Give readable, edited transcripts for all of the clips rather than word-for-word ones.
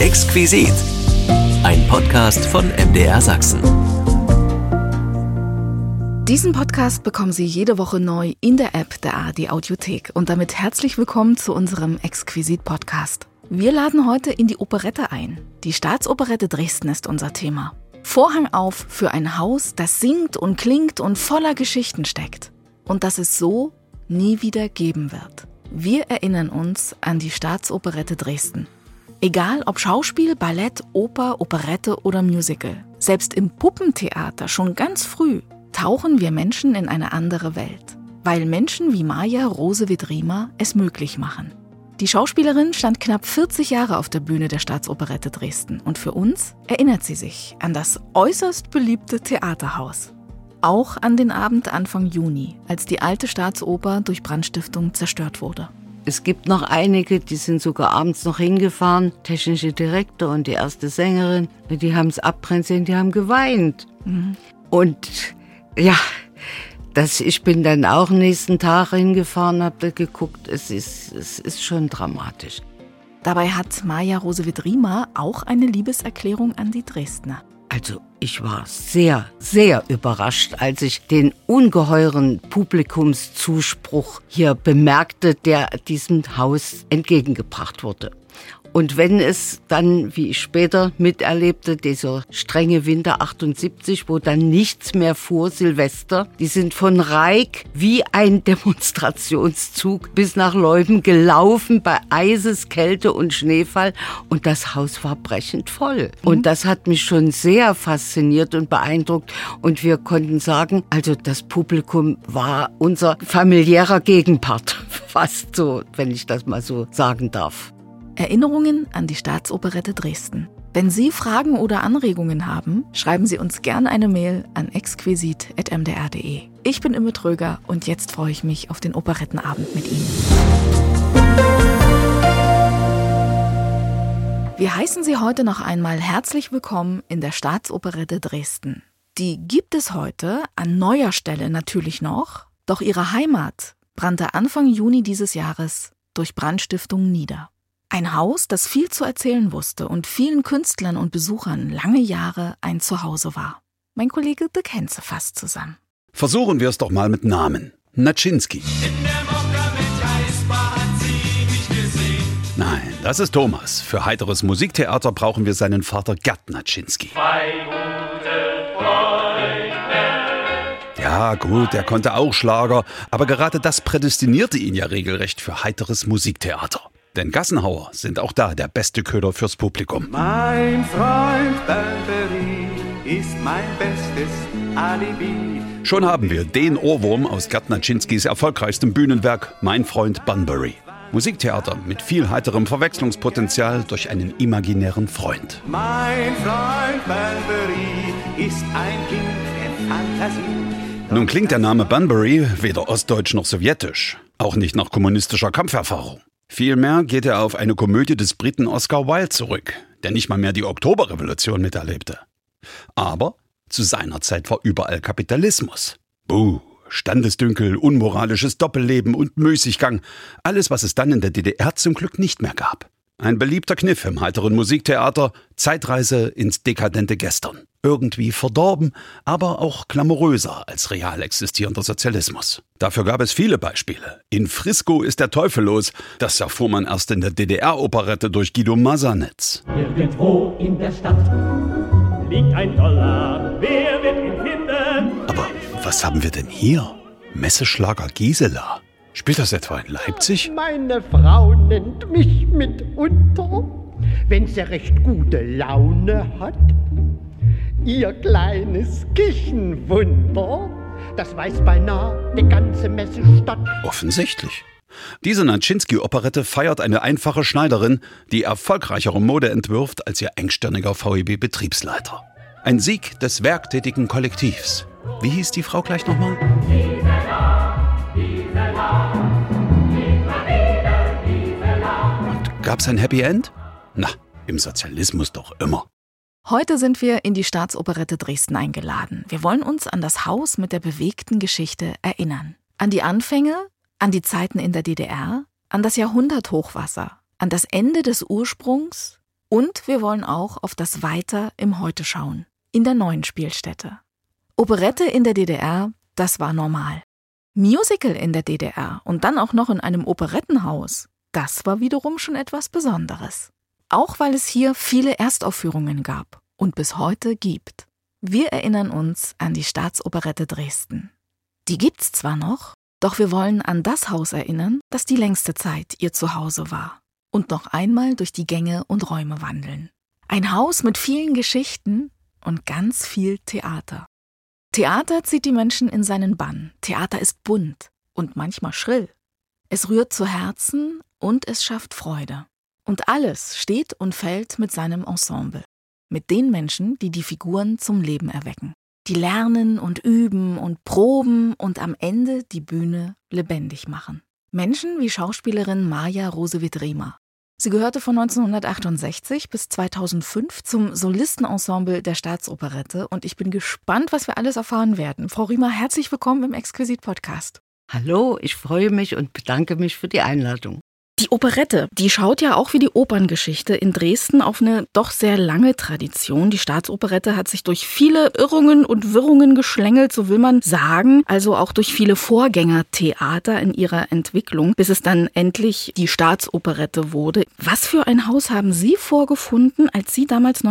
Exquisit. Ein Podcast von MDR Sachsen. Diesen Podcast bekommen Sie jede Woche neu in der App der ARD Audiothek. Und damit herzlich willkommen zu unserem Exquisit-Podcast. Wir laden heute in die Operette ein. Die Staatsoperette Dresden ist unser Thema. Vorhang auf für ein Haus, das singt und klingt und voller Geschichten steckt. Und das es so nie wieder geben wird. Wir erinnern uns an die Staatsoperette Dresden. Egal ob Schauspiel, Ballett, Oper, Operette oder Musical. Selbst im Puppentheater schon ganz früh tauchen wir Menschen in eine andere Welt. Weil Menschen wie Maja Rose-Widriemer es möglich machen. Die Schauspielerin stand knapp 40 Jahre auf der Bühne der Staatsoperette Dresden. Und für uns erinnert sie sich an das äußerst beliebte Theaterhaus. Auch an den Abend Anfang Juni, als die alte Staatsoper durch Brandstiftung zerstört wurde. Es gibt noch einige, die sind sogar abends noch hingefahren. Technische Direktor und die erste Sängerin, die haben es abbrennen sehen, die haben geweint. Mhm. Und ja, ich bin dann auch nächsten Tag hingefahren, habe da geguckt, es ist schon dramatisch. Dabei hat Maja Rose-Widriemer auch eine Liebeserklärung an die Dresdner. Also ich war sehr, sehr überrascht, als ich den ungeheuren Publikumszuspruch hier bemerkte, der diesem Haus entgegengebracht wurde. Und wenn es dann, wie ich später miterlebte, dieser strenge Winter 78, wo dann nichts mehr fuhr, Silvester, die sind von Reik wie ein Demonstrationszug bis nach Leuben gelaufen bei Eises, Kälte und Schneefall und das Haus war brechend voll. Und das hat mich schon sehr fasziniert und beeindruckt und wir konnten sagen, also das Publikum war unser familiärer Gegenpart, fast so, wenn ich das mal so sagen darf. Erinnerungen an die Staatsoperette Dresden. Wenn Sie Fragen oder Anregungen haben, schreiben Sie uns gerne eine Mail an exquisit@mdr.de. Ich bin Imme Tröger und jetzt freue ich mich auf den Operettenabend mit Ihnen. Wir heißen Sie heute noch einmal herzlich willkommen in der Staatsoperette Dresden. Die gibt es heute an neuer Stelle natürlich noch, doch ihre Heimat brannte Anfang Juni dieses Jahres durch Brandstiftung nieder. Ein Haus, das viel zu erzählen wusste und vielen Künstlern und Besuchern lange Jahre ein Zuhause war. Mein Kollege Dirk Henze fasst zusammen. Versuchen wir es doch mal mit Namen. Naczynski. In der Mokka mit Eisbar hat sie mich gesehen. Nein, das ist Thomas. Für heiteres Musiktheater brauchen wir seinen Vater Gerd Naczynski. Zwei gute Freunde. Ja gut, er konnte auch Schlager, aber gerade das prädestinierte ihn ja regelrecht für heiteres Musiktheater. Denn Gassenhauer sind auch da der beste Köder fürs Publikum. Mein Freund Banbury ist mein bestes Alibi. Schon haben wir den Ohrwurm aus Gerd Naczynskis erfolgreichstem Bühnenwerk Mein Freund Banbury. Musiktheater mit viel heiterem Verwechslungspotenzial durch einen imaginären Freund. Mein Freund Banbury ist ein Kind der Fantasie. Nun klingt der Name Banbury weder ostdeutsch noch sowjetisch, auch nicht nach kommunistischer Kampferfahrung. Vielmehr geht er auf eine Komödie des Briten Oscar Wilde zurück, der nicht mal mehr die Oktoberrevolution miterlebte. Aber zu seiner Zeit war überall Kapitalismus. Standesdünkel, unmoralisches Doppelleben und Müßiggang. Alles, was es dann in der DDR zum Glück nicht mehr gab. Ein beliebter Kniff im heiteren Musiktheater, Zeitreise ins dekadente Gestern. Irgendwie verdorben, aber auch glamouröser als real existierender Sozialismus. Dafür gab es viele Beispiele. In Frisco ist der Teufel los. Das erfuhr man erst in der DDR-Operette durch Guido Masanetz. Irgendwo in der Stadt liegt ein Dollar. Wer wird ihn finden? Aber was haben wir denn hier? Messeschlager Gisela. Spielt das etwa in Leipzig? Meine Frau nennt mich mitunter, wenn sie recht gute Laune hat. Ihr kleines Küchenwunder, das weiß beinahe die ganze Messestadt. Offensichtlich. Diese Naczynski-Operette feiert eine einfache Schneiderin, die erfolgreichere Mode entwirft als ihr engstirniger VEB-Betriebsleiter. Ein Sieg des werktätigen Kollektivs. Wie hieß die Frau gleich nochmal? Und gab's ein Happy End? Na, im Sozialismus doch immer. Heute sind wir in die Staatsoperette Dresden eingeladen. Wir wollen uns an das Haus mit der bewegten Geschichte erinnern. An die Anfänge, an die Zeiten in der DDR, an das Jahrhunderthochwasser, an das Ende des Ursprungs Und wir wollen auch auf das Weiter im Heute schauen, in der neuen Spielstätte. Operette in der DDR, das war normal. Musical in der DDR und dann auch noch in einem Operettenhaus, das war wiederum schon etwas Besonderes. Auch weil es hier viele Erstaufführungen gab und bis heute gibt. Wir erinnern uns an die Staatsoperette Dresden. Die gibt's zwar noch, doch wir wollen an das Haus erinnern, das die längste Zeit ihr Zuhause war. Und noch einmal durch die Gänge und Räume wandeln. Ein Haus mit vielen Geschichten und ganz viel Theater. Theater zieht die Menschen in seinen Bann. Theater ist bunt und manchmal schrill. Es rührt zu Herzen und es schafft Freude. Und alles steht und fällt mit seinem Ensemble. Mit den Menschen, die die Figuren zum Leben erwecken. Die lernen und üben und proben und am Ende die Bühne lebendig machen. Menschen wie Schauspielerin Maja Rosewitz-Riemer. Sie gehörte von 1968 bis 2005 zum Solistenensemble der Staatsoperette und ich bin gespannt, was wir alles erfahren werden. Frau Riemer, herzlich willkommen im Exquisit-Podcast. Hallo, ich freue mich und bedanke mich für die Einladung. Die Operette, die schaut ja auch wie die Operngeschichte in Dresden auf eine doch sehr lange Tradition. Die Staatsoperette hat sich durch viele Irrungen und Wirrungen geschlängelt, so will man sagen, also auch durch viele Vorgängertheater in ihrer Entwicklung, bis es dann endlich die Staatsoperette wurde. Was für ein Haus haben Sie vorgefunden, als Sie damals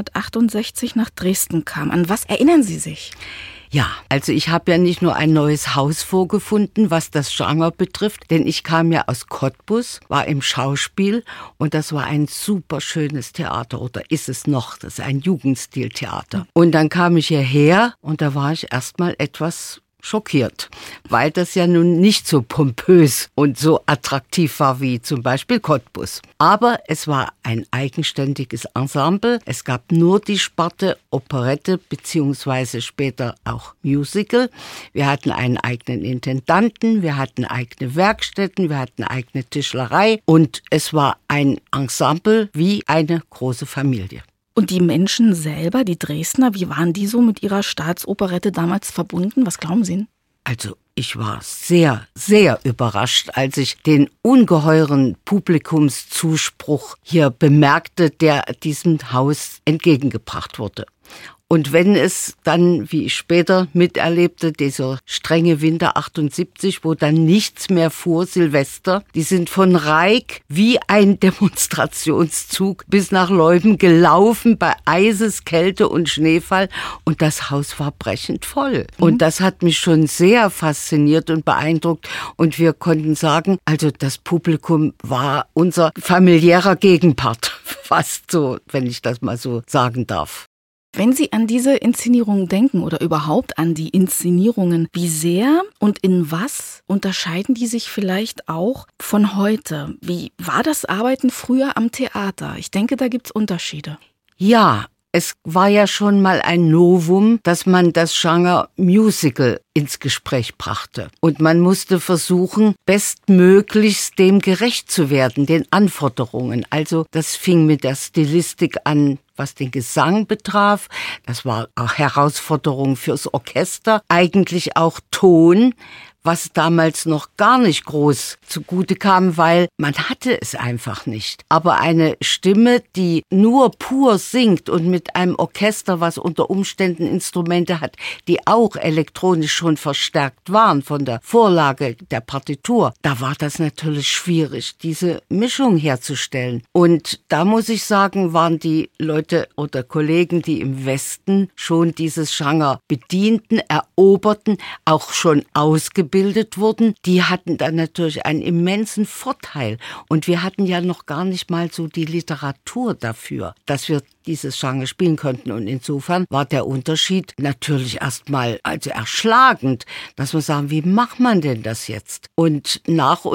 1968 nach Dresden kamen? An was erinnern Sie sich? Ja, also ich habe ja nicht nur ein neues Haus vorgefunden, was das Genre betrifft, denn ich kam ja aus Cottbus, war im Schauspiel und das war ein super schönes Theater oder ist es noch, das ist ein Jugendstiltheater. Und dann kam ich hierher und da war ich erstmal etwas schockiert, weil das ja nun nicht so pompös und so attraktiv war wie zum Beispiel Cottbus. Aber es war ein eigenständiges Ensemble. Es gab nur die Sparte Operette beziehungsweise später auch Musical. Wir hatten einen eigenen Intendanten, wir hatten eigene Werkstätten, wir hatten eigene Tischlerei und es war ein Ensemble wie eine große Familie. Und die Menschen selber, die Dresdner, wie waren die so mit ihrer Staatsoperette damals verbunden? Was glauben Sie? Also ich war sehr, sehr überrascht, als ich den ungeheuren Publikumszuspruch hier bemerkte, der diesem Haus entgegengebracht wurde. Und wenn es dann, wie ich später miterlebte, dieser strenge Winter 78, wo dann nichts mehr fuhr, Silvester, die sind von Reik wie ein Demonstrationszug bis nach Leuben gelaufen bei Eises, Kälte und Schneefall und das Haus war brechend voll. Und das hat mich schon sehr fasziniert und beeindruckt und wir konnten sagen, also das Publikum war unser familiärer Gegenpart, fast so, wenn ich das mal so sagen darf. Wenn Sie an diese Inszenierungen denken oder überhaupt an die Inszenierungen, wie sehr und in was unterscheiden die sich vielleicht auch von heute? Wie war das Arbeiten früher am Theater? Ich denke, da gibt's Unterschiede. Ja, es war ja schon mal ein Novum, dass man das Genre Musical ins Gespräch brachte. Und man musste versuchen, bestmöglichst dem gerecht zu werden, den Anforderungen. Also das fing mit der Stilistik an, was den Gesang betraf. Das war auch Herausforderung fürs Orchester. Eigentlich auch Ton, was damals noch gar nicht groß zugute kam, weil man hatte es einfach nicht. Aber eine Stimme, die nur pur singt und mit einem Orchester, was unter Umständen Instrumente hat, die auch elektronisch schon verstärkt waren von der Vorlage der Partitur, da war das natürlich schwierig, diese Mischung herzustellen. Und da muss ich sagen, waren die Leute oder Kollegen, die im Westen schon dieses Genre bedienten, eroberten, auch schon ausgebildet wurden, die hatten dann natürlich einen immensen Vorteil. Und wir hatten ja noch gar nicht mal so die Literatur dafür, dass wir dieses Genre spielen konnten. Und insofern war der Unterschied natürlich erstmal also erschlagend, dass wir sagen, wie macht man denn das jetzt? Und nach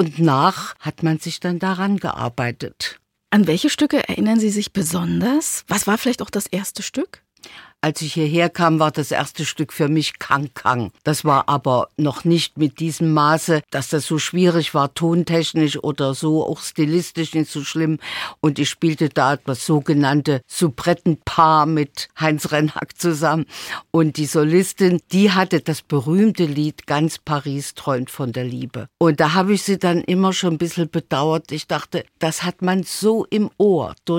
hat man sich dann daran gearbeitet. An welche Stücke erinnern Sie sich besonders? Was war vielleicht auch das erste Stück? Als ich hierher kam, war das erste Stück für mich Kang Kang. Das war aber noch nicht mit diesem Maße, dass das so schwierig war, tontechnisch oder so, auch stilistisch nicht so schlimm. Und ich spielte da das sogenannte Souprettenpaar mit Heinz Rennhack zusammen. Und die Solistin, die hatte das berühmte Lied Ganz Paris träumt von der Liebe. Und da habe ich sie dann immer schon ein bisschen bedauert. Ich dachte, das hat man so im Ohr durch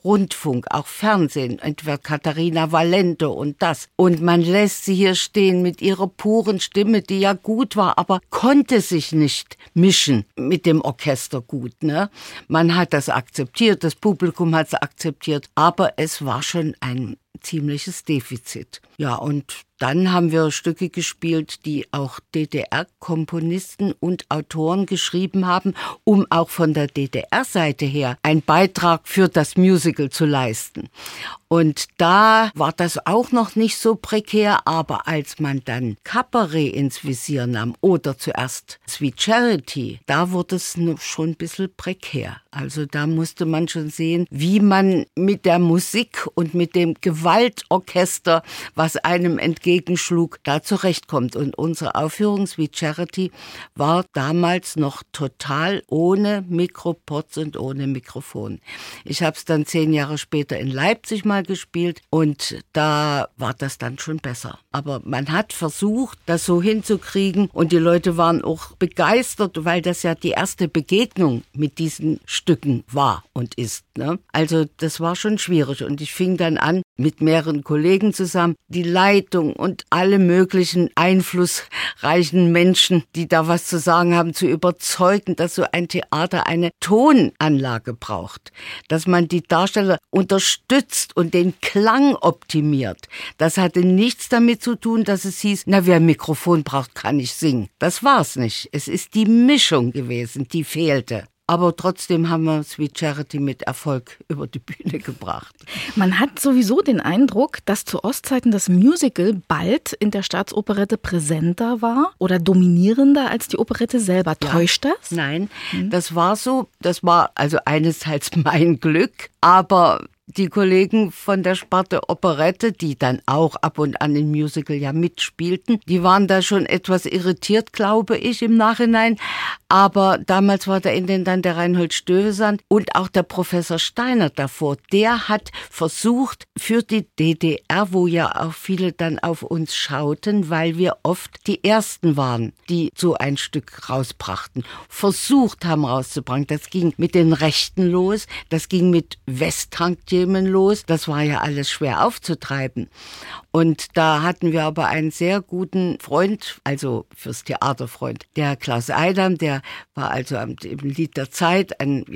Rundfunk, auch Fernsehen, entweder Katharina Valente und das. Und man lässt sie hier stehen mit ihrer puren Stimme, die ja gut war, aber konnte sich nicht mischen mit dem Orchester gut, ne? Man hat das akzeptiert, das Publikum hat es akzeptiert, aber es war schon ein ziemliches Defizit. Ja, und dann haben wir Stücke gespielt, die auch DDR-Komponisten und Autoren geschrieben haben, um auch von der DDR-Seite her einen Beitrag für das Musical zu leisten. Und da war das auch noch nicht so prekär, aber als man dann Cabaret ins Visier nahm oder zuerst Sweet Charity, da wurde es schon ein bisschen prekär. Also da musste man schon sehen, wie man mit der Musik und mit dem Gewaltorchester, was einem entgegenschlug, da zurechtkommt. Und unsere Aufführung Sweet Charity war damals noch total ohne Mikropods und ohne Mikrofon. Ich habe es dann 10 Jahre später in Leipzig mal gespielt und da war das dann schon besser. Aber man hat versucht, das so hinzukriegen und die Leute waren auch begeistert, weil das ja die erste Begegnung mit diesen Stücken war und ist, ne? Also das war schon schwierig und ich fing dann an, mit mehreren Kollegen zusammen, die Leitung und alle möglichen einflussreichen Menschen, die da was zu sagen haben, zu überzeugen, dass so ein Theater eine Tonanlage braucht, dass man die Darsteller unterstützt und den Klang optimiert. Das hatte nichts damit zu tun, dass es hieß, na, wer ein Mikrofon braucht, kann nicht singen. Das war's nicht. Es ist die Mischung gewesen, die fehlte. Aber trotzdem haben wir Sweet Charity mit Erfolg über die Bühne gebracht. Man hat sowieso den Eindruck, dass zu Ostzeiten das Musical bald in der Staatsoperette präsenter war oder dominierender als die Operette selber. Täuscht das? Nein, das war so. Das war also einerseits mein Glück, aber die Kollegen von der Sparte Operette, die dann auch ab und an im Musical ja mitspielten, die waren da schon etwas irritiert, glaube ich, im Nachhinein. Aber damals war der Intendant der Reinhold Stövesand und auch der Professor Steiner davor. Der hat versucht, für die DDR, wo ja auch viele dann auf uns schauten, weil wir oft die Ersten waren, die so ein Stück rausbrachten, versucht haben rauszubringen. Das ging mit den Rechten los, das ging mit Westtantiemen los. Das war ja alles schwer aufzutreiben. Und da hatten wir aber einen sehr guten Freund, also fürs Theaterfreund, der Klaus Eidam, der war also im Lied der Zeit,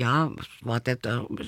war der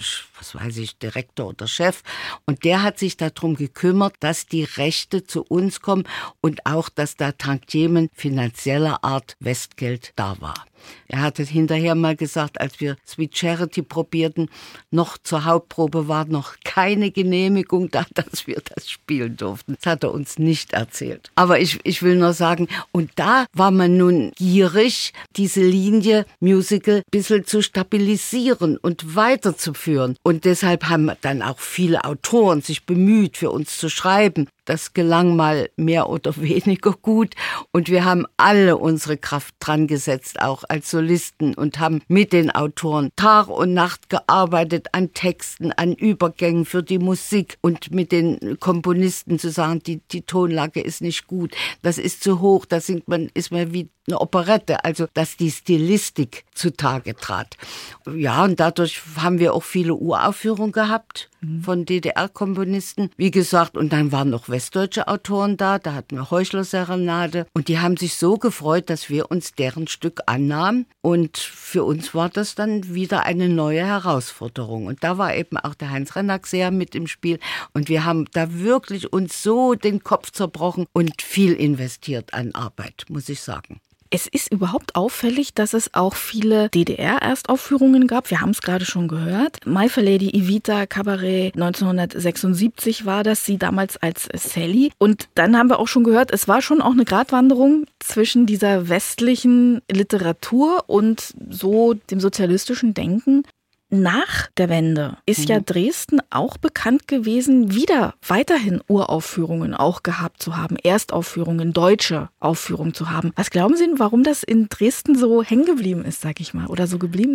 Direktor oder Chef. Und der hat sich darum gekümmert, dass die Rechte zu uns kommen und auch, dass da Tantiemen finanzieller Art Westgeld da war. Er hatte hinterher mal gesagt, als wir Sweet Charity probierten, noch zur Hauptprobe war noch keine Genehmigung da, dass wir das spielen durften. Das hat er uns nicht erzählt. Aber ich will nur sagen, und da war man nun gierig, diese Linie Musical ein bisschen zu stabilisieren und weiterzuführen. Und deshalb haben dann auch viele Autoren sich bemüht, für uns zu schreiben. Das gelang mal mehr oder weniger gut und wir haben alle unsere Kraft dran gesetzt, auch als Solisten, und haben mit den Autoren Tag und Nacht gearbeitet an Texten, an Übergängen für die Musik und mit den Komponisten zu sagen, die Tonlage ist nicht gut, das ist zu hoch, da singt man, ist man wie eine Operette, also dass die Stilistik zutage trat. Ja, und dadurch haben wir auch viele Uraufführungen gehabt von DDR-Komponisten. Wie gesagt, und dann waren noch westdeutsche Autoren da hatten wir Heuchler-Serenade und die haben sich so gefreut, dass wir uns deren Stück annahmen und für uns war das dann wieder eine neue Herausforderung. Und da war eben auch der Heinz Renaxer mit im Spiel und wir haben da wirklich uns so den Kopf zerbrochen und viel investiert an Arbeit, muss ich sagen. Es ist überhaupt auffällig, dass es auch viele DDR-Erstaufführungen gab. Wir haben es gerade schon gehört. My Fair Lady Evita Cabaret 1976 war das, sie damals als Sally. Und dann haben wir auch schon gehört, es war schon auch eine Gratwanderung zwischen dieser westlichen Literatur und so dem sozialistischen Denken. Nach der Wende ist ja Dresden auch bekannt gewesen, wieder weiterhin Uraufführungen auch gehabt zu haben, Erstaufführungen, deutsche Aufführungen zu haben. Was glauben Sie, warum das in Dresden so hängen geblieben ist, sag ich mal, oder so geblieben ist?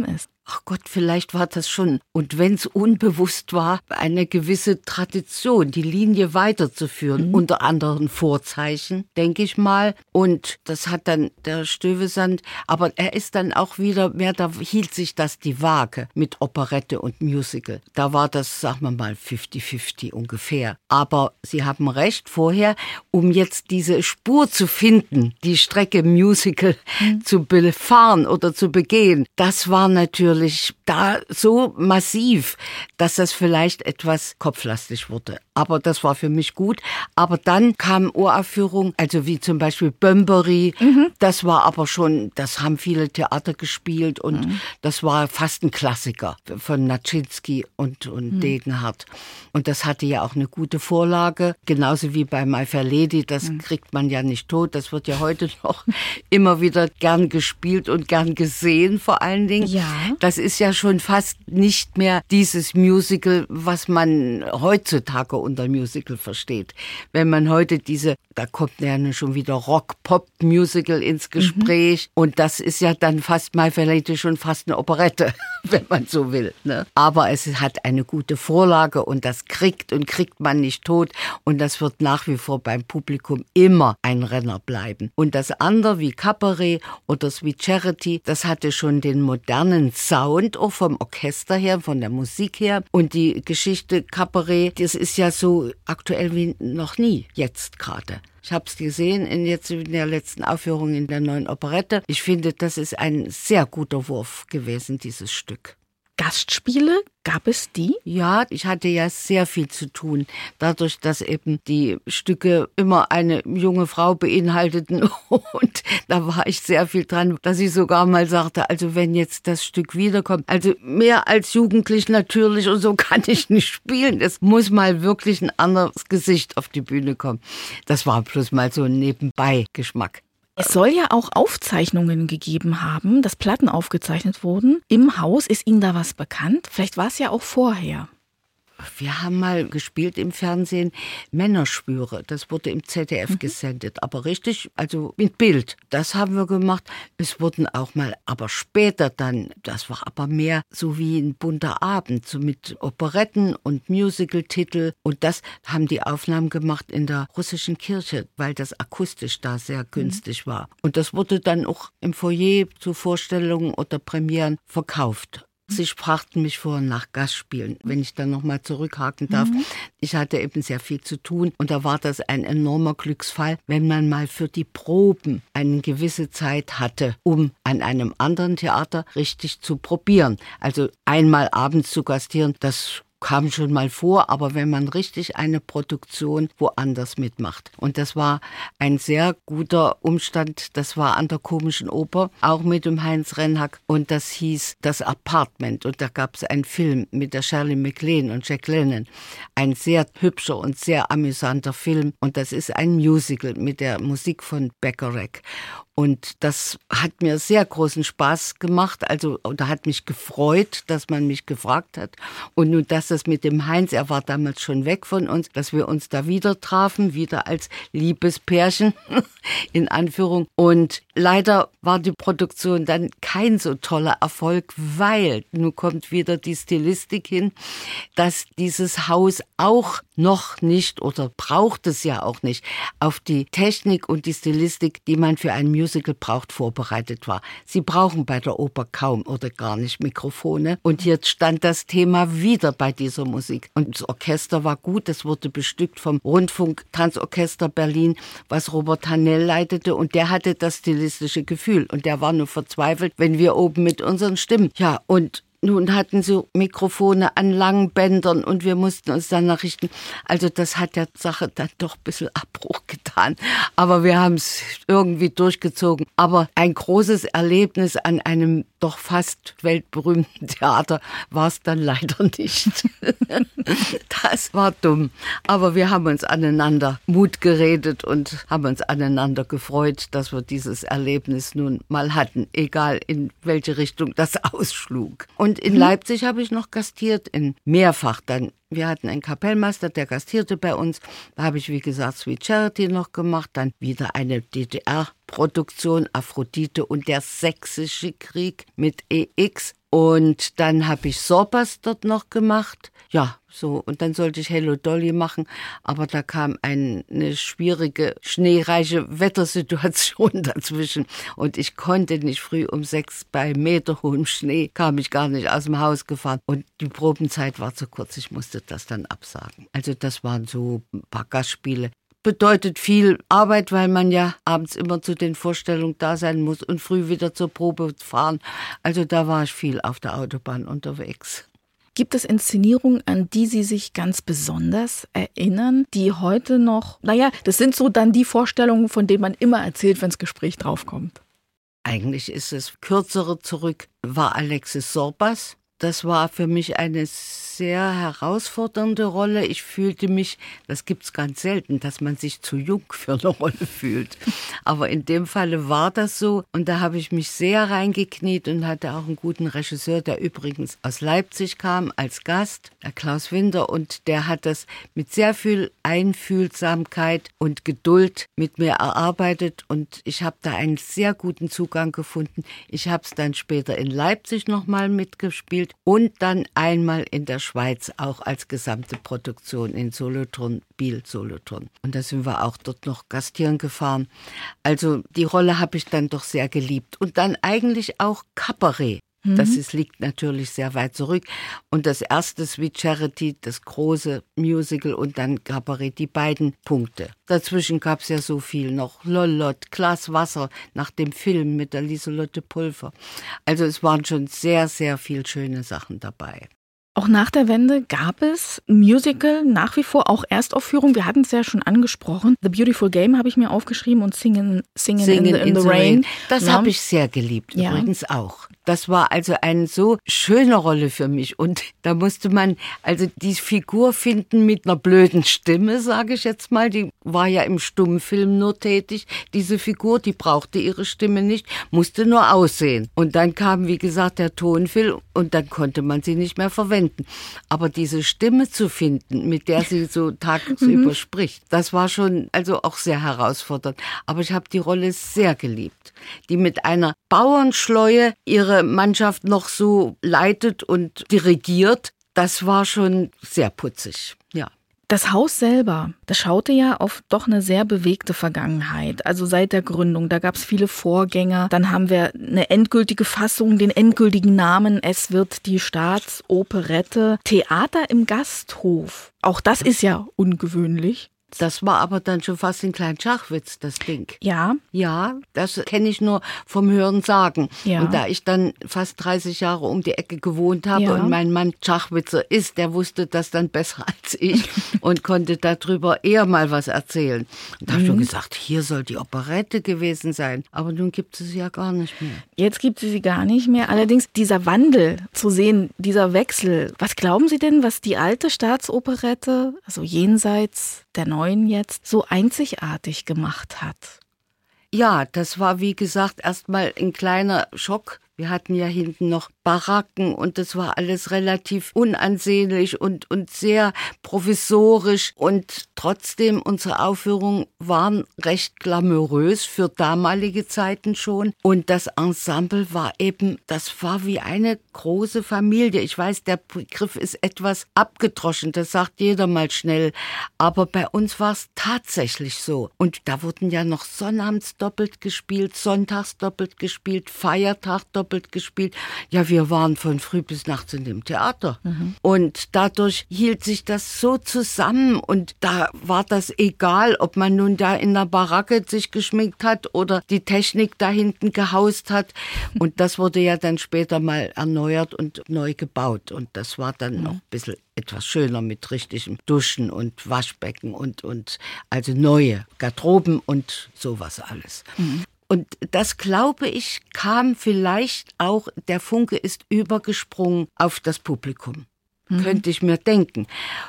ach Gott, vielleicht war das schon, und wenn es unbewusst war, eine gewisse Tradition, die Linie weiterzuführen, unter anderen Vorzeichen, denke ich mal. Und das hat dann der Stuyvesant, aber er ist dann auch wieder mehr, da hielt sich das die Waage mit Operette und Musical. Da war das, sagen wir mal, 50-50 ungefähr. Aber Sie haben recht, vorher, um jetzt diese Spur zu finden, die Strecke Musical zu befahren oder zu begehen, das war natürlich da so massiv, dass das vielleicht etwas kopflastig wurde. Aber das war für mich gut. Aber dann kamen Uraufführungen, also wie zum Beispiel Bömbery. Das war aber schon, das haben viele Theater gespielt und das war fast ein Klassiker von Naczynski und Degenhardt. Und das hatte ja auch eine gute Vorlage, genauso wie bei My Fair Lady. Das kriegt man ja nicht tot. Das wird ja heute noch immer wieder gern gespielt und gern gesehen, vor allen Dingen. Ja. Das ist ja schon fast nicht mehr dieses Musical, was man heutzutage unter Musical versteht. Wenn man heute da kommt ja schon wieder Rock-Pop-Musical ins Gespräch und das ist ja dann fast My Fair Lady schon fast eine Operette, wenn man so will. Ne? Aber es hat eine gute Vorlage und das kriegt man nicht tot und das wird nach wie vor beim Publikum immer ein Renner bleiben. Und das andere wie Cabaret oder Sweet Charity, das hatte schon den modernen Sound, auch vom Orchester her, von der Musik her. Und die Geschichte Cabaret, das ist ja so aktuell wie noch nie, jetzt gerade. Ich habe es gesehen in der letzten Aufführung in der Neuen Operette. Ich finde, das ist ein sehr guter Wurf gewesen, dieses Stück. Gastspiele, gab es die? Ja, ich hatte ja sehr viel zu tun, dadurch, dass eben die Stücke immer eine junge Frau beinhalteten und da war ich sehr viel dran, dass ich sogar mal sagte, also wenn jetzt das Stück wiederkommt, also mehr als jugendlich natürlich und so kann ich nicht spielen, es muss mal wirklich ein anderes Gesicht auf die Bühne kommen. Das war bloß mal so ein Nebenbei-Geschmack. Es soll ja auch Aufzeichnungen gegeben haben, dass Platten aufgezeichnet wurden. Im Haus, ist Ihnen da was bekannt? Vielleicht war es ja auch vorher. Wir haben mal gespielt im Fernsehen Männerschwüre. Das wurde im ZDF gesendet. Aber richtig, also mit Bild. Das haben wir gemacht. Es wurden auch mal, aber später dann, das war aber mehr so wie ein bunter Abend, so mit Operetten und Musical-Titel. Und das haben die Aufnahmen gemacht in der russischen Kirche, weil das akustisch da sehr günstig war. Und das wurde dann auch im Foyer zu Vorstellungen oder Premieren verkauft. Sie brachten mich vor nach Gastspielen, wenn ich dann nochmal zurückhaken darf. Ich hatte eben sehr viel zu tun und da war das ein enormer Glücksfall, wenn man mal für die Proben eine gewisse Zeit hatte, um an einem anderen Theater richtig zu probieren. Also einmal abends zu gastieren, das kam schon mal vor, aber wenn man richtig eine Produktion woanders mitmacht. Und das war ein sehr guter Umstand, das war an der Komischen Oper, auch mit dem Heinz Rennhack und das hieß Das Apartment und da gab es einen Film mit der Shirley MacLaine und Jack Lemmon. Ein sehr hübscher und sehr amüsanter Film und das ist ein Musical mit der Musik von Bacharach. Und das hat mir sehr großen Spaß gemacht, also da hat mich gefreut, dass man mich gefragt hat. Und nun, dass das mit dem Heinz, er war damals schon weg von uns, dass wir uns da wieder trafen, wieder als Liebespärchen, in Anführung. Und leider war die Produktion dann kein so toller Erfolg, weil, nun kommt wieder die Stilistik hin, dass dieses Haus auch noch nicht oder braucht es ja auch nicht auf die Technik und die Stilistik, die man für ein Musical braucht, vorbereitet war. Sie brauchen bei der Oper kaum oder gar nicht Mikrofone. Und jetzt stand das Thema wieder bei dieser Musik. Und das Orchester war gut, das wurde bestückt vom Rundfunk-Tanzorchester Berlin, was Robert Hanell leitete. Und der hatte das stilistische Gefühl. Und der war nur verzweifelt, wenn wir oben mit unseren Stimmen. Ja, und nun hatten sie Mikrofone an langen Bändern und wir mussten uns dann nachrichten. Also das hat der Sache dann doch ein bisschen Abbruch getan. Aber wir haben es irgendwie durchgezogen. Aber ein großes Erlebnis an einem doch fast weltberühmten Theater war es dann leider nicht. Das war dumm. Aber wir haben uns aneinander Mut geredet und haben uns aneinander gefreut, dass wir dieses Erlebnis nun mal hatten. Egal in welche Richtung das ausschlug. Und in Leipzig habe ich noch gastiert, mehrfach dann. Wir hatten einen Kapellmeister, der gastierte bei uns. Da habe ich, wie gesagt, Sweet Charity noch gemacht. Dann wieder eine DDR-Produktion, Aphrodite und der Sächsische Krieg mit EX. Und dann habe ich Sorbas dort noch gemacht. Ja, so. Und dann sollte ich Hello Dolly machen. Aber da kam eine schwierige, schneereiche Wettersituation dazwischen. Und ich konnte nicht früh um 6 bei meterhohem Schnee, kam ich gar nicht aus dem Haus gefahren. Und die Probenzeit war zu kurz. Ich musste das dann absagen. Also das waren so ein paar Gastspiele. Bedeutet viel Arbeit, weil man ja abends immer zu den Vorstellungen da sein muss und früh wieder zur Probe fahren. Also da war ich viel auf der Autobahn unterwegs. Gibt es Inszenierungen, an die Sie sich ganz besonders erinnern, die heute noch, das sind so dann die Vorstellungen, von denen man immer erzählt, wenn das Gespräch draufkommt? Eigentlich ist es kürzere zurück, war Alexis Sorbas. Das war für mich eine sehr herausfordernde Rolle. Ich fühlte mich, das gibt's ganz selten, dass man sich zu jung für eine Rolle fühlt. Aber in dem Falle war das so. Und da habe ich mich sehr reingekniet und hatte auch einen guten Regisseur, der übrigens aus Leipzig kam als Gast, der Klaus Winter. Und der hat das mit sehr viel Einfühlsamkeit und Geduld mit mir erarbeitet. Und ich habe da einen sehr guten Zugang gefunden. Ich habe es dann später in Leipzig nochmal mitgespielt. Und dann einmal in der Schweiz, auch als gesamte Produktion in Solothurn, Biel-Solothurn. Und da sind wir auch dort noch gastieren gefahren. Also die Rolle habe ich dann doch sehr geliebt. Und dann eigentlich auch Cabaret. Liegt natürlich sehr weit zurück. Und das erste Sweet Charity, das große Musical und dann Cabaret, die beiden Punkte. Dazwischen gab es ja so viel noch. Lolot, Glas Wasser nach dem Film mit der Lieselotte Pulver. Also es waren schon sehr, sehr viel schöne Sachen dabei. Auch nach der Wende gab es Musical, nach wie vor auch Erstaufführung. Wir hatten es ja schon angesprochen. The Beautiful Game habe ich mir aufgeschrieben und Singin' in the Rain. Das habe ich sehr geliebt, übrigens auch. Das war also eine so schöne Rolle für mich. Und da musste man also die Figur finden mit einer blöden Stimme, sage ich jetzt mal. Die war ja im Stummfilm nur tätig. Diese Figur, die brauchte ihre Stimme nicht, musste nur aussehen. Und dann kam, wie gesagt, der Tonfilm und dann konnte man sie nicht mehr verwenden. Aber diese Stimme zu finden, mit der sie so tagsüber spricht, das war schon also auch sehr herausfordernd. Aber ich habe die Rolle sehr geliebt, die mit einer Bauernschleue ihre Mannschaft noch so leitet und dirigiert. Das war schon sehr putzig, ja. Das Haus selber, das schaute ja auf doch eine sehr bewegte Vergangenheit. Also seit der Gründung, da gab es viele Vorgänger. Dann haben wir eine endgültige Fassung, den endgültigen Namen. Es wird die Staatsoperette Theater im Gasthof. Auch das ist ja ungewöhnlich. Das war aber dann schon fast ein kleiner Schachwitz, das Ding. Ja? Ja, das kenne ich nur vom Hören sagen. Ja. Und da ich dann fast 30 Jahre um die Ecke gewohnt habe und mein Mann Schachwitzer ist, der wusste das dann besser als ich und konnte darüber eher mal was erzählen. Und da habe ich schon gesagt, hier soll die Operette gewesen sein. Aber nun gibt es sie ja gar nicht mehr. Jetzt gibt es sie gar nicht mehr. Allerdings dieser Wandel zu sehen, dieser Wechsel. Was glauben Sie denn, was die alte Staatsoperette, also jenseits der neuen jetzt, so einzigartig gemacht hat? Ja, das war wie gesagt erstmal ein kleiner Schock. Wir hatten ja hinten noch Baracken und das war alles relativ unansehnlich und sehr provisorisch. Und trotzdem, unsere Aufführungen waren recht glamourös für damalige Zeiten schon. Und das Ensemble war eben, das war wie eine große Familie. Ich weiß, der Begriff ist etwas abgedroschen, das sagt jeder mal schnell. Aber bei uns war es tatsächlich so. Und da wurden ja noch sonnabends doppelt gespielt, sonntags doppelt gespielt, Feiertag doppelt gespielt. Ja, wir waren von früh bis nachts in dem Theater. Und dadurch hielt sich das so zusammen und da war das egal, ob man nun da in der Baracke sich geschminkt hat oder die Technik da hinten gehaust hat. Und das wurde ja dann später mal erneuert und neu gebaut. Und das war dann noch ein bisschen etwas schöner mit richtigem Duschen und Waschbecken und also neue Garderoben und sowas alles. Und das, glaube ich, kam vielleicht auch, der Funke ist übergesprungen auf das Publikum. Könnte ich mir denken.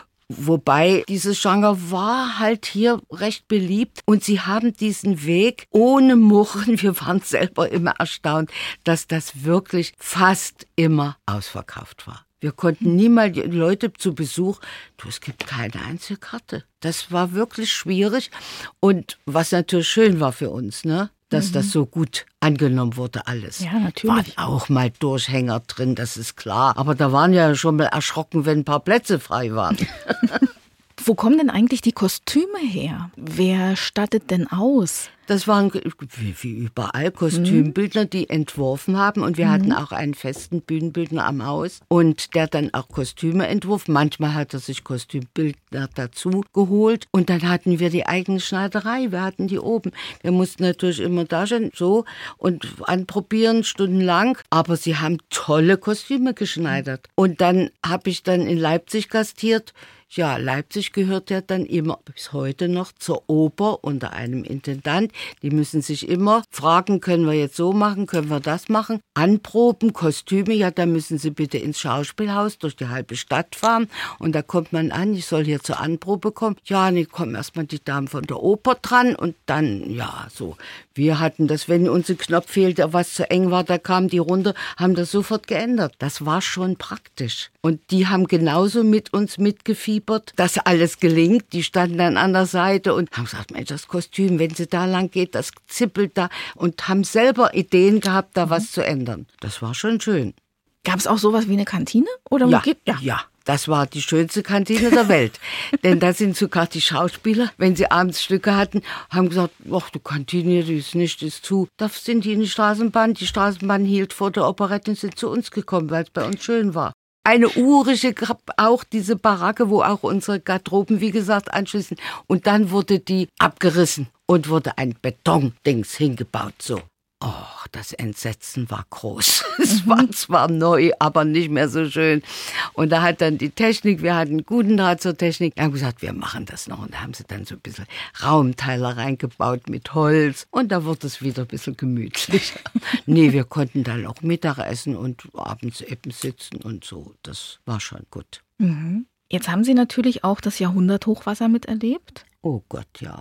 Wobei dieses Genre war halt hier recht beliebt und sie haben diesen Weg ohne Murren, wir waren selber immer erstaunt, dass das wirklich fast immer ausverkauft war. Wir konnten nie mal die Leute zu Besuch, es gibt keine einzige Karte. Das war wirklich schwierig und was natürlich schön war für uns, ne? dass das so gut angenommen wurde alles. Ja, natürlich. Waren auch mal Durchhänger drin, das ist klar. Aber da waren ja schon mal erschrocken, wenn ein paar Plätze frei waren. Wo kommen denn eigentlich die Kostüme her? Wer stattet denn aus? Das waren wie überall Kostümbildner, die entworfen haben. Und wir hatten auch einen festen Bühnenbildner am Haus und der dann auch Kostüme entwurf. Manchmal hat er sich Kostümbildner dazu geholt. Und dann hatten wir die eigene Schneiderei. Wir hatten die oben. Wir mussten natürlich immer da stehen, so und anprobieren, stundenlang. Aber sie haben tolle Kostüme geschneidert. Und dann habe ich dann in Leipzig gastiert. Ja, Leipzig gehört ja dann immer bis heute noch zur Oper unter einem Intendant. Die müssen sich immer fragen, können wir jetzt so machen, können wir das machen? Anproben, Kostüme, ja, da müssen sie bitte ins Schauspielhaus durch die halbe Stadt fahren. Und da kommt man an, ich soll hier zur Anprobe kommen. Ja, nee, kommen erstmal die Damen von der Oper dran und dann, ja, so. Wir hatten das, wenn uns ein Knopf fehlte, was zu eng war, da kamen die runter, haben das sofort geändert. Das war schon praktisch. Und die haben genauso mit uns mitgefiebert, dass alles gelingt. Die standen dann an der Seite und haben gesagt, Mensch, das Kostüm, wenn sie da lang geht, das zippelt da. Und haben selber Ideen gehabt, da was zu ändern. Das war schon schön. Gab es auch sowas wie eine Kantine? Oder Ja. Das war die schönste Kantine der Welt. Denn da sind sogar die Schauspieler, wenn sie abends Stücke hatten, haben gesagt, ach, die Kantine, die ist nicht, ist zu. Da sind die in die Straßenbahn. Die Straßenbahn hielt vor der Operette und sind zu uns gekommen, weil es bei uns schön war. Eine urige, auch diese Baracke, wo auch unsere Garderoben, wie gesagt, anschließen. Und dann wurde die abgerissen und wurde ein Betondings hingebaut, so. Oh, das Entsetzen war groß. Es war zwar neu, aber nicht mehr so schön. Und da hat dann die Technik, wir hatten einen guten Draht zur Technik, haben gesagt, wir machen das noch. Und da haben sie dann so ein bisschen Raumteiler reingebaut mit Holz. Und da wurde es wieder ein bisschen gemütlicher. Nee, wir konnten dann auch Mittag essen und abends eben sitzen und so. Das war schon gut. Jetzt haben Sie natürlich auch das Jahrhunderthochwasser miterlebt. Oh Gott, ja.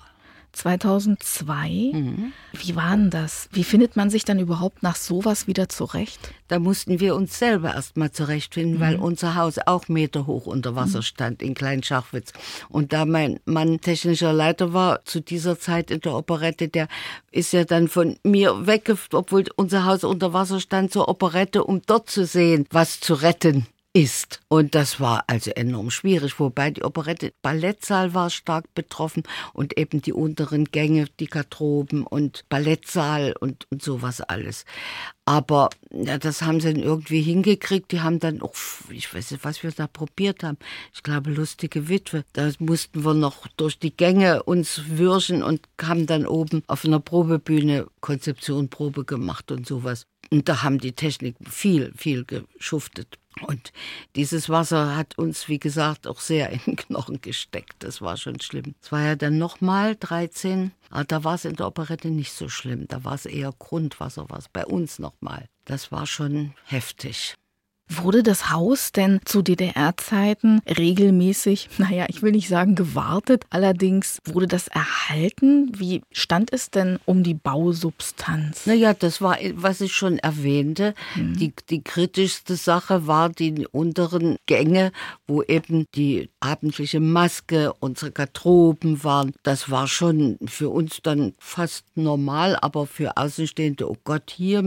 2002. Wie war denn das? Wie findet man sich dann überhaupt nach sowas wieder zurecht? Da mussten wir uns selber erst mal zurechtfinden, weil unser Haus auch meterhoch unter Wasser stand in Kleinschachwitz. Und da mein Mann technischer Leiter war zu dieser Zeit in der Operette, der ist ja dann von mir weggefahren, obwohl unser Haus unter Wasser stand, zur Operette, um dort zu sehen, was zu retten ist. Und das war also enorm schwierig, wobei die Operette Ballettsaal war stark betroffen und eben die unteren Gänge, die Garderoben und Ballettsaal und sowas alles. Aber ja, das haben sie dann irgendwie hingekriegt. Die haben dann auch, ich weiß nicht, was wir da probiert haben. Ich glaube, Lustige Witwe. Da mussten wir noch durch die Gänge uns würschen und haben dann oben auf einer Probebühne Konzeptionprobe gemacht und sowas. Und da haben die Technik viel geschuftet. Und dieses Wasser hat uns, wie gesagt, auch sehr in den Knochen gesteckt. Das war schon schlimm. Es war ja dann nochmal 13, aber da war es in der Operette nicht so schlimm. Da war es eher Grundwasser, war es bei uns nochmal. Das war schon heftig. Wurde das Haus denn zu DDR-Zeiten regelmäßig, ich will nicht sagen gewartet, allerdings wurde das erhalten? Wie stand es denn um die Bausubstanz? Naja, das war, was ich schon erwähnte. Die kritischste Sache war die unteren Gänge, wo eben die abendliche Maske, unsere Garderoben waren. Das war schon für uns dann fast normal, aber für Außenstehende, oh Gott, hier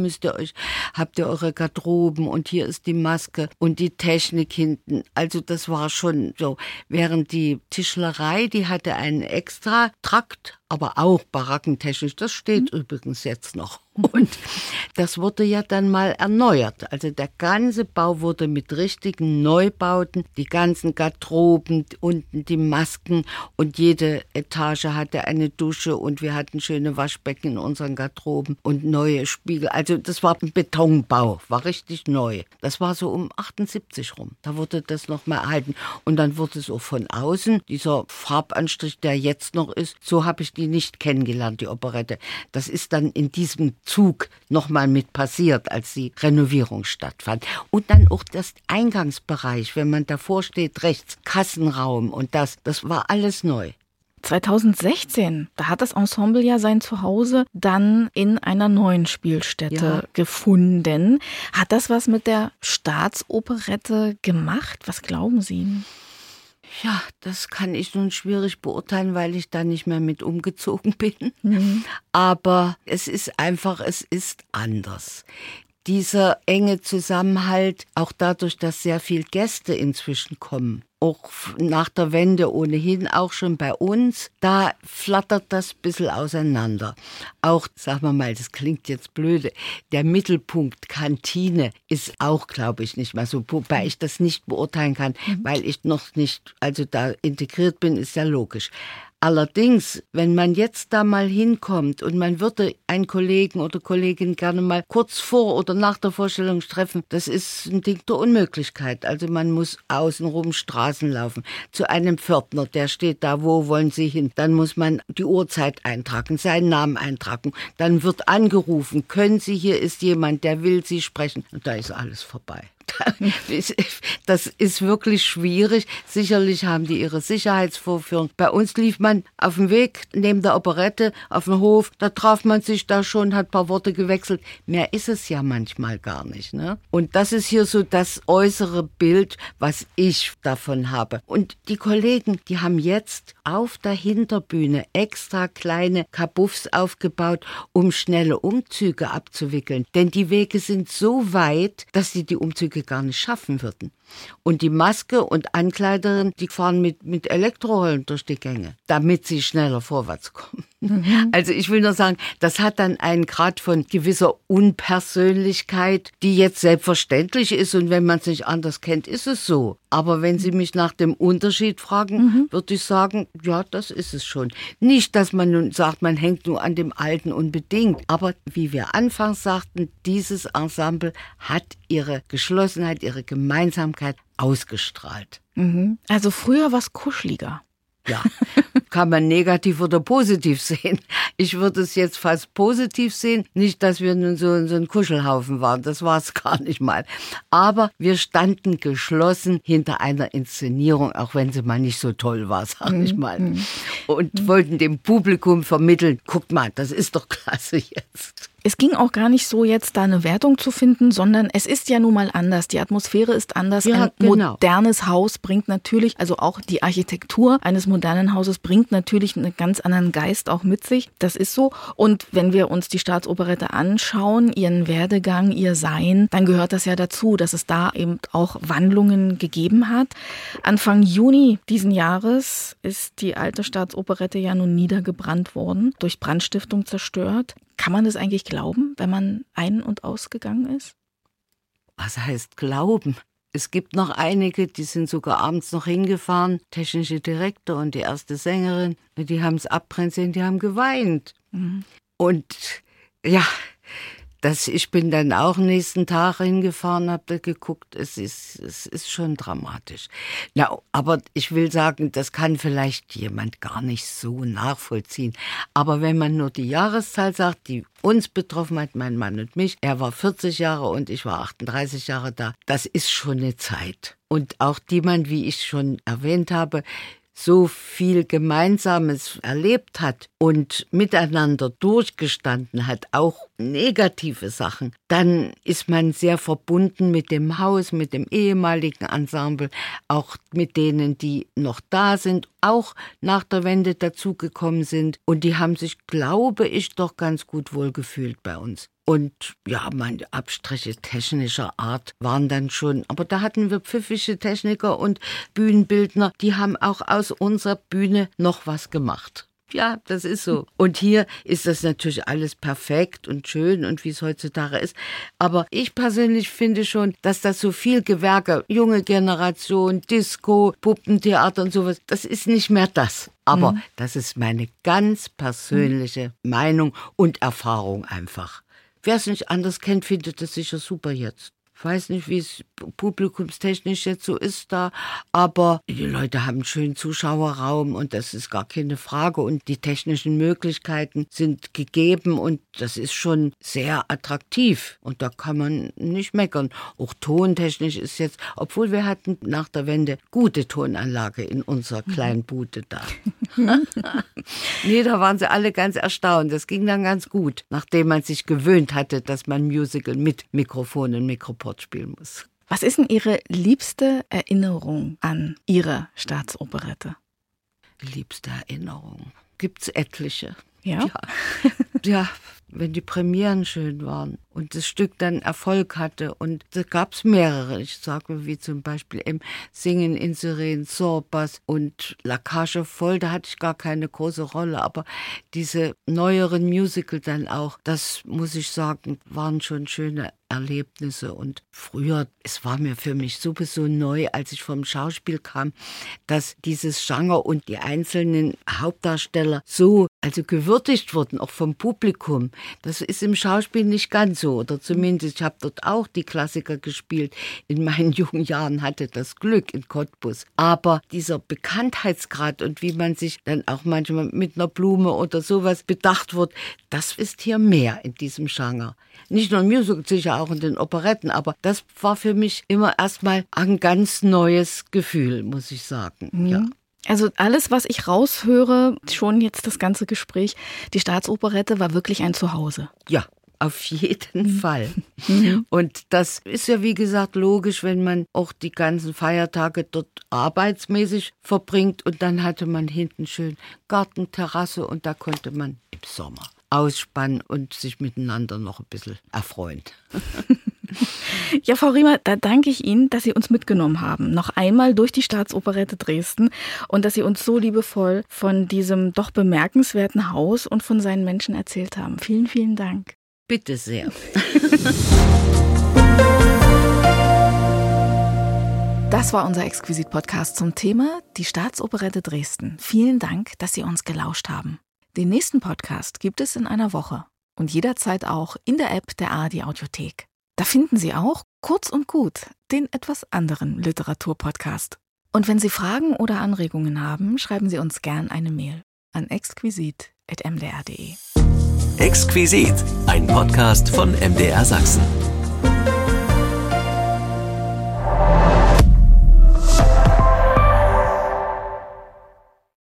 habt ihr eure Garderoben und hier ist die Maske und die Technik hinten. Also das war schon so. Während die Tischlerei, die hatte einen extra Trakt, aber auch barackentechnisch. Das steht übrigens jetzt noch. Und das wurde ja dann mal erneuert. Also der ganze Bau wurde mit richtigen Neubauten, die ganzen Garderoben, unten die Masken und jede Etage hatte eine Dusche und wir hatten schöne Waschbecken in unseren Garderoben und neue Spiegel. Also das war ein Betonbau, war richtig neu. Das war so um 78 rum. Da wurde das nochmal erhalten. Und dann wurde es auch von außen, dieser Farbanstrich, der jetzt noch ist, so habe ich die nicht kennengelernt, die Operette. Das ist dann in diesem Zug nochmal mit passiert, als die Renovierung stattfand. Und dann auch das Eingangsbereich, wenn man davor steht, rechts, Kassenraum und das war alles neu. 2016, da hat das Ensemble ja sein Zuhause dann in einer neuen Spielstätte gefunden. Hat das was mit der Staatsoperette gemacht? Was glauben Sie? Ja, das kann ich nun schwierig beurteilen, weil ich da nicht mehr mit umgezogen bin. Aber es ist einfach, es ist anders. Dieser enge Zusammenhalt, auch dadurch, dass sehr viel Gäste inzwischen kommen, auch nach der Wende ohnehin auch schon bei uns, da flattert das ein bisschen auseinander. Auch, sagen wir mal, das klingt jetzt blöde, der Mittelpunkt Kantine ist auch, glaube ich, nicht mehr so, wobei ich das nicht beurteilen kann, weil ich noch nicht, also da integriert bin, ist ja logisch. Allerdings, wenn man jetzt da mal hinkommt und man würde einen Kollegen oder Kollegin gerne mal kurz vor oder nach der Vorstellung treffen, das ist ein Ding der Unmöglichkeit. Also man muss außenrum Straßen laufen. Zu einem Pförtner, der steht da, wo wollen Sie hin? Dann muss man die Uhrzeit eintragen, seinen Namen eintragen. Dann wird angerufen, können Sie, hier ist jemand, der will Sie sprechen. Und da ist alles vorbei. Das ist wirklich schwierig. Sicherlich haben die ihre Sicherheitsvorführungen. Bei uns lief man auf dem Weg neben der Operette auf dem Hof. Da traf man sich da schon, hat ein paar Worte gewechselt. Mehr ist es ja manchmal gar nicht, ne? Und das ist hier so das äußere Bild, was ich davon habe. Und die Kollegen, die haben jetzt auf der Hinterbühne extra kleine Kabuffs aufgebaut, um schnelle Umzüge abzuwickeln. Denn die Wege sind so weit, dass sie die Umzüge gar nicht schaffen würden. Und die Maske und Ankleiderin, die fahren mit Elektrorollen durch die Gänge, damit sie schneller vorwärts kommen. Also ich will nur sagen, das hat dann einen Grad von gewisser Unpersönlichkeit, die jetzt selbstverständlich ist und wenn man es nicht anders kennt, ist es so. Aber wenn Sie mich nach dem Unterschied fragen, würde ich sagen, ja, das ist es schon. Nicht, dass man nun sagt, man hängt nur an dem Alten unbedingt. Aber wie wir anfangs sagten, dieses Ensemble hat ihre Geschlossenheit, ihre Gemeinsamkeit ausgestrahlt. Also früher war es kuscheliger. Ja, kann man negativ oder positiv sehen. Ich würde es jetzt fast positiv sehen. Nicht, dass wir nun so ein Kuschelhaufen waren, das war es gar nicht mal. Aber wir standen geschlossen hinter einer Inszenierung, auch wenn sie mal nicht so toll war, sag ich mal. Und wollten dem Publikum vermitteln, guckt mal, das ist doch klasse jetzt. Es ging auch gar nicht so, jetzt da eine Wertung zu finden, sondern es ist ja nun mal anders. Die Atmosphäre ist anders. Ja, ein modernes Haus bringt natürlich, also auch die Architektur eines modernen Hauses bringt natürlich einen ganz anderen Geist auch mit sich. Das ist so. Und wenn wir uns die Staatsoperette anschauen, ihren Werdegang, ihr Sein, dann gehört das ja dazu, dass es da eben auch Wandlungen gegeben hat. Anfang Juni diesen Jahres ist die alte Staatsoperette ja nun niedergebrannt worden, durch Brandstiftung zerstört. Kann man das eigentlich glauben, wenn man ein- und ausgegangen ist? Was heißt glauben? Es gibt noch einige, die sind sogar abends noch hingefahren, technische Direktor und die erste Sängerin, die haben es abbrennen sehen, die haben geweint. Und ja, ich bin dann auch nächsten Tag hingefahren, habe da geguckt, es ist schon dramatisch. Ja, aber ich will sagen, das kann vielleicht jemand gar nicht so nachvollziehen. Aber wenn man nur die Jahreszahl sagt, die uns betroffen hat, mein Mann und mich, er war 40 Jahre und ich war 38 Jahre da, das ist schon eine Zeit. Und auch die man, wie ich schon erwähnt habe, so viel Gemeinsames erlebt hat und miteinander durchgestanden hat, auch negative Sachen, dann ist man sehr verbunden mit dem Haus, mit dem ehemaligen Ensemble, auch mit denen, die noch da sind, auch nach der Wende dazugekommen sind. Und die haben sich, glaube ich, doch ganz gut wohlgefühlt bei uns. Und ja, meine Abstriche technischer Art waren dann schon, aber da hatten wir pfiffige Techniker und Bühnenbildner, die haben auch aus unserer Bühne noch was gemacht. Ja, das ist so. Und hier ist das natürlich alles perfekt und schön und wie es heutzutage ist. Aber ich persönlich finde schon, dass das so viel Gewerke, junge Generation, Disco, Puppentheater und sowas, das ist nicht mehr das. Aber das ist meine ganz persönliche Meinung und Erfahrung einfach. Wer es nicht anders kennt, findet es sicher super jetzt. Ich weiß nicht, wie es publikumstechnisch jetzt so ist da, aber die Leute haben einen schönen Zuschauerraum und das ist gar keine Frage und die technischen Möglichkeiten sind gegeben und das ist schon sehr attraktiv und da kann man nicht meckern. Auch tontechnisch ist jetzt, obwohl wir hatten nach der Wende gute Tonanlage in unserer kleinen Bude da. Nee, da waren sie alle ganz erstaunt. Das ging dann ganz gut, nachdem man sich gewöhnt hatte, dass man Musical mit Mikrofon und Mikroport spielen muss. Was ist denn Ihre liebste Erinnerung an Ihre Staatsoperette? Liebste Erinnerung? Gibt's etliche. Ja? Ja, wenn die Premieren schön waren und das Stück dann Erfolg hatte. Und da gab es mehrere. Ich sage wie zum Beispiel im Singen in Sirenen, Sorbas und La Cage aux Folles, da hatte ich gar keine große Rolle. Aber diese neueren Musical dann auch, das muss ich sagen, waren schon schöne Erlebnisse. Und früher, es war mir für mich sowieso neu, als ich vom Schauspiel kam, dass dieses Genre und die einzelnen Hauptdarsteller so gewürdigt wurden, auch vom Publikum. Das ist im Schauspiel nicht ganz so. Oder zumindest, ich habe dort auch die Klassiker gespielt. In meinen jungen Jahren hatte das Glück in Cottbus. Aber dieser Bekanntheitsgrad und wie man sich dann auch manchmal mit einer Blume oder sowas bedacht wird, das ist hier mehr in diesem Genre. Nicht nur im Musical, sicher auch in den Operetten, aber das war für mich immer erstmal ein ganz neues Gefühl, muss ich sagen. Mhm. Ja. Also alles, was ich raushöre, schon jetzt das ganze Gespräch, die Staatsoperette war wirklich ein Zuhause. Ja, auf jeden Fall. Und das ist ja, wie gesagt, logisch, wenn man auch die ganzen Feiertage dort arbeitsmäßig verbringt und dann hatte man hinten schön Garten, Terrasse und da konnte man im Sommer ausspannen und sich miteinander noch ein bisschen erfreuen. Ja, Frau Riemer, da danke ich Ihnen, dass Sie uns mitgenommen haben. Noch einmal durch die Staatsoperette Dresden und dass Sie uns so liebevoll von diesem doch bemerkenswerten Haus und von seinen Menschen erzählt haben. Vielen, vielen Dank. Bitte sehr. Das war unser Exquisit-Podcast zum Thema die Staatsoperette Dresden. Vielen Dank, dass Sie uns gelauscht haben. Den nächsten Podcast gibt es in einer Woche und jederzeit auch in der App der ARD Audiothek. Da finden Sie auch Kurz und Gut, den etwas anderen Literaturpodcast. Und wenn Sie Fragen oder Anregungen haben, schreiben Sie uns gern eine Mail an exquisit@mdr.de. Exquisit, ein Podcast von MDR Sachsen.